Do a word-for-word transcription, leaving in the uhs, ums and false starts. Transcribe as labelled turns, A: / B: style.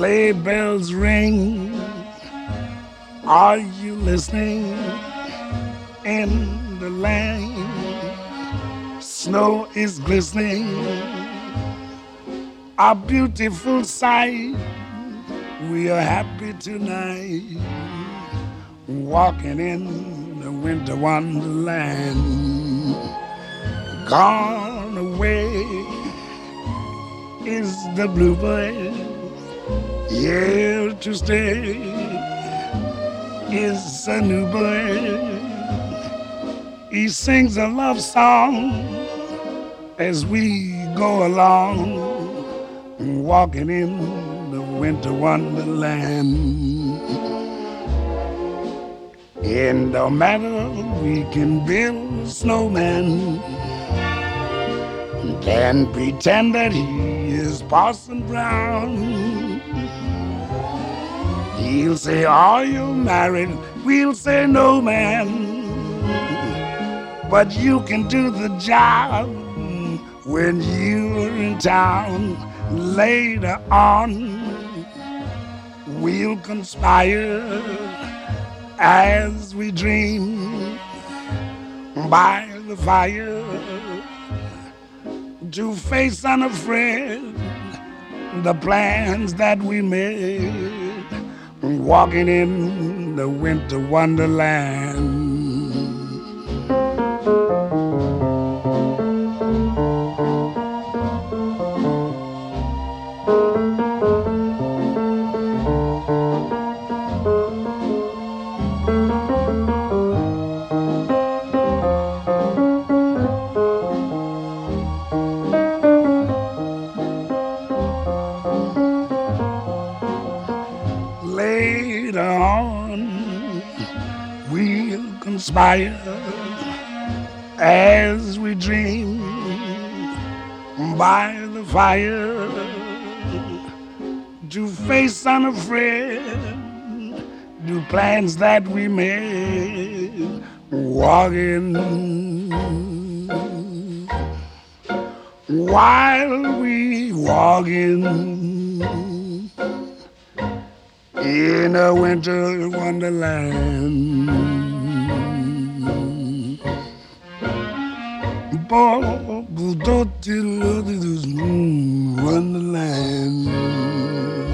A: Sleigh bells ring. Are you listening? In the lane, snow is glistening. A beautiful sight. We are happy tonight, walking in the winter wonderland. Gone away is the bluebird. Here to stay is a new bird. He sings a love song as we go along, walking in the winter wonderland. And no matter we can build a snowman, can pretend that he is Parson Brown. He'll say, are you married? We'll say, no, man. But you can do the job when you're in town. Later on, we'll conspire as we dream by the fire to face unafraid the plans that we made, walking in the winter wonderland. Later on, we'll conspire as we dream by the fire to face unafraid the plans that we made, walking while we walking in a winter wonderland. Wonderland.